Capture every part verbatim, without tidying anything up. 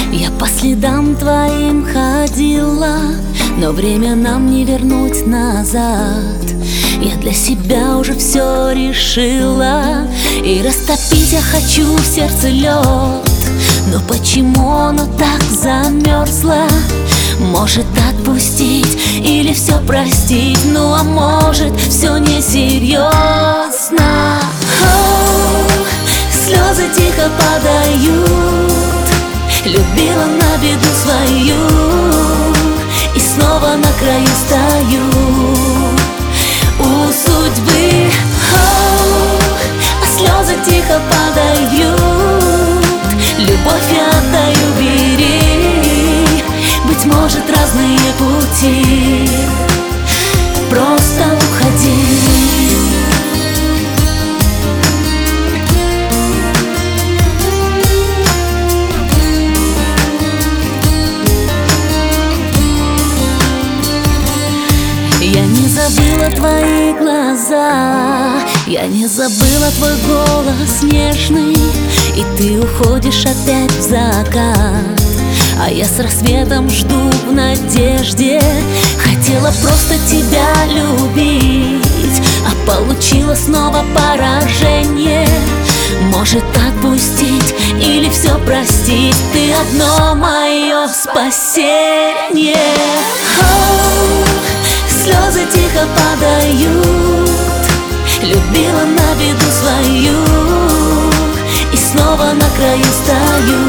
Я по следам твоим ходила, но время нам не вернуть назад. Я для себя уже все решила, и растопить я хочу в сердце лед. Но почему оно так замерзло? Может отпустить или все простить? Ну а может все несерьезно? О, слезы тихо падают. Любила на беду свою и снова на краю стою у судьбы. О, а слезы тихо падают. Любовь я отдаю, бери. Быть может, разные пути. Просто уходи. Я не забыла твои глаза, я не забыла твой голос нежный. И ты уходишь опять в закат, а я с рассветом жду в надежде. Хотела просто тебя любить, а получила снова поражение. Может отпустить или все простить? Ты одно мое спасение. О, слезы тихо падают. Любила на беду свою и снова на краю стою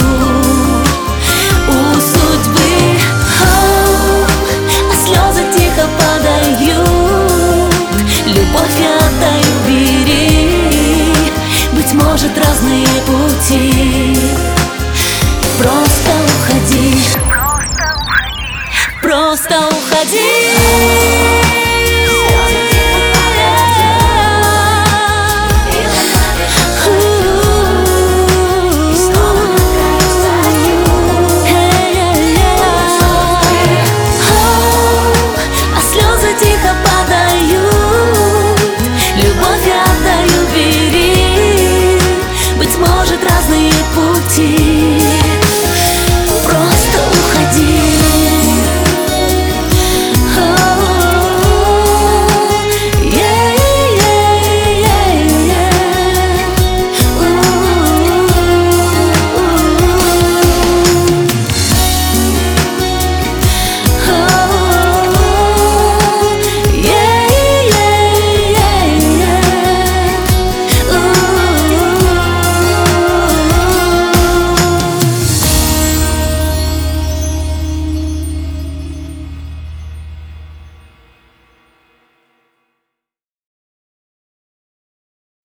у судьбы. О, а слезы тихо падают. Любовь я отдаю, бери. Быть может, разные пути. Просто уходи. Просто уходи.